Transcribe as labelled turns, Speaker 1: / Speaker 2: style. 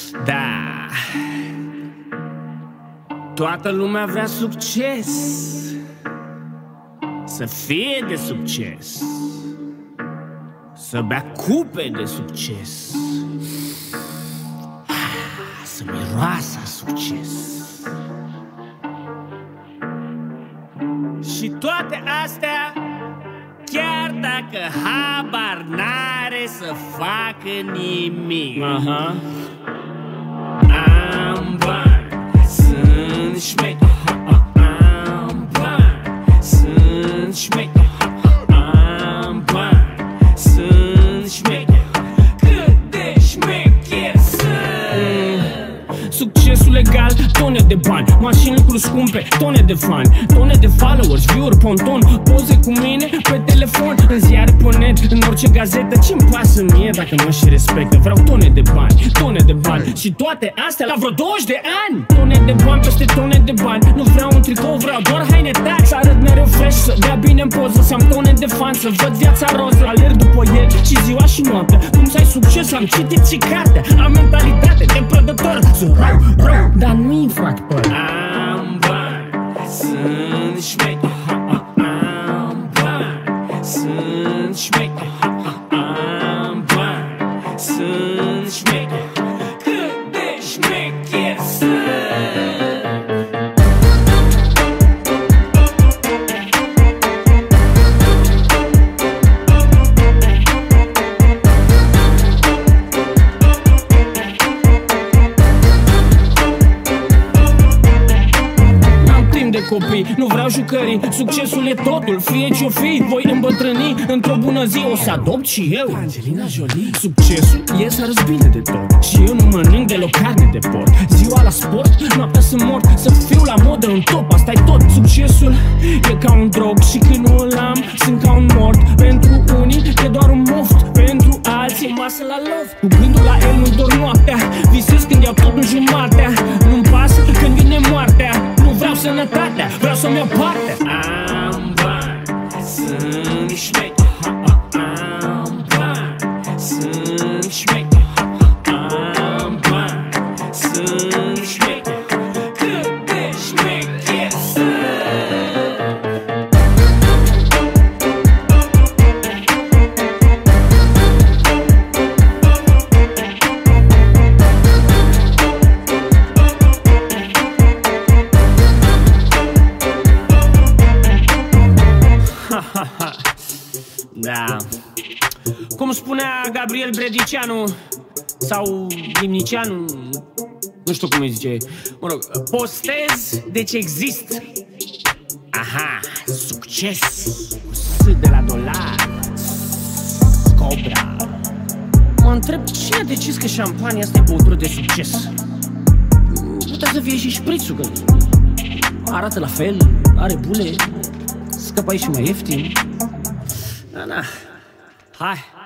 Speaker 1: Da, toată lumea vrea succes, să fie de succes, să bea cupe de succes, să miroasă succes. Și toate astea, chiar dacă habar n-are să facă nimic. Am bani, sunt șmecher. Am bani, sunt șmecher. Am bani, sunt șmecher. Cât de șmecher sunt. Succesul legal, tone de bani, mașini lucruri scumpe, tone de fani, tone de followers, view-uri, ponton, poze cu mine pe telefon, în ziare, pe net, în orice gazetă. Ce-mi pasă mie dacă mă și respectă? Vreau tone de bani și toate astea la vreo 20 de ani. Tone de bani peste tone de bani. Nu vreau un tricou, vreau doar haine tari. Să arăt mereu fresh, să dea bine în poză, să am tone de fani, să văd viața roză. Alerg după el și ziua și noaptea. Cum să ai succes, am citit și cartea. Am mentalitate de prădător, sunt rău, dar nu-i fac păr. Am bani, sunt șmecher. Am bani, sunt șmecher. Am bani, sunt șmecher. Cât de șmecher sunt. Copii, nu vreau jucării, succesul e totul, fie ce-o fi. Voi îmbătrâni într-o bună zi, o să adopt și eu Angelina Jolie. Succesul e să arăți bine de tot și eu nu mănânc deloc carne de porc. Ziua la sport, noaptea sunt mort, să fiu la modă în top, asta-i tot. Succesul e ca un drog și când nu îl am, sunt ca un mort. Pentru unii e doar un moft, pentru alții e masă la loft. Cu gândul la el nu dorm noaptea, visez când iau tot în jumatea. Nu-mi pasă când vine moartea, nu vreau sănătatea, vreau să-mi iau parte. Am bani, sunt șmecher. Am bani, sunt șmecher. Am bani, sunt șmecher. Cât de șmecher sunt. Da. Cum spunea Gabriel Bredicianu sau Limnicianu, nu știu cum îi zice, mă rog, postez deci exist. Aha, succes cu S de la dolar, Cobra. Mă întreb cine a decis că șampania asta e băutură de succes. Putea să fie și șprițul, că arată la fel, are bule, scăpai și mai ieftin. Na, hai.